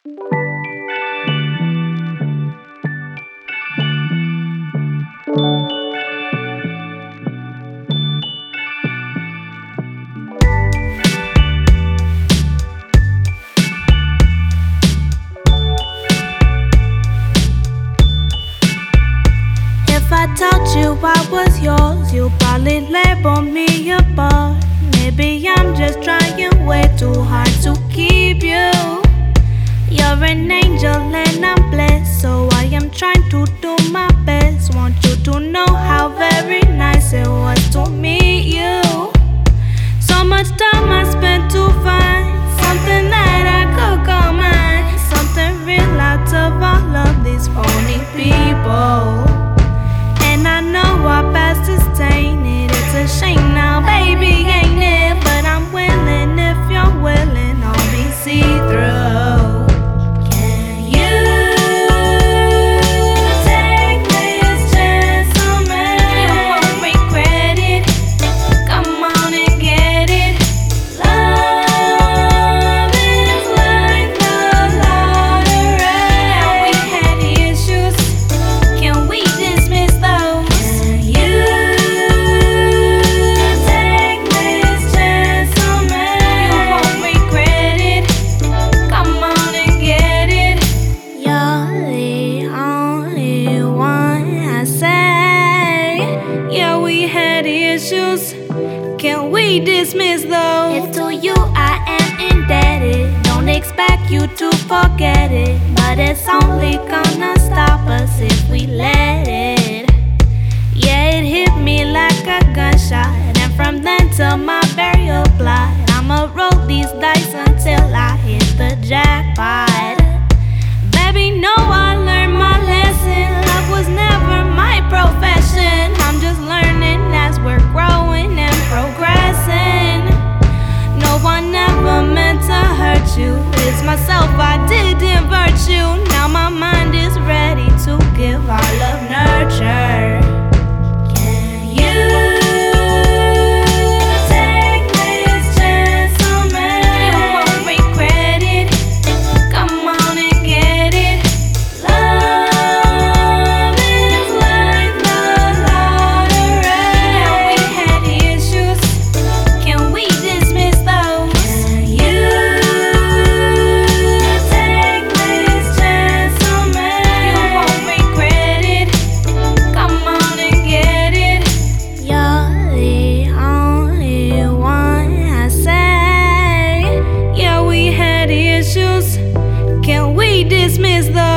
If I told you I was yours, you'd probably label me a bug. Maybe I'm just trying way too hard to keep you. You're an angel and I'm blessed, so I am trying to do my best. Want you to know how very nice it was to meet you. So much time I spent to find something that I could call mine, something real out of all of these phony people. And I know our past is tainted. It's a shame now, baby, ain't it? But I'm willing if you're willing. I'll be see-through. Can you take this chance on me? You won't regret it. Come on and get it. Love is like the lottery. Now we had issues. Can we dismiss those? Can you take this chance on me? You won't regret it. Come on and get it. You're the only one I say. Yeah, we had issues. Can we dismiss those? If to you I am indebted, don't expect you to forget it. But it's only gonna stop us if we let it. Yeah, it hit me like a gunshot, and from then till my burial plot, I'ma roll these dice until I hit the jackpot. Baby, no, I learned my lesson. Love was never my profession. I'm just learning as we're growing and progressing. No one ever meant to hurt you. It's myself, I didn't virtue. Now my mind is ready to give all of nurture. Can you take this chance on me? You won't regret it. Come on and get it. Love is like the lottery. Now we had issues. Can we dismiss those? Can you take this chance on me? You won't regret it. Come on and get it. You're the only one I say. Yeah, we had issues. Can we dismiss those?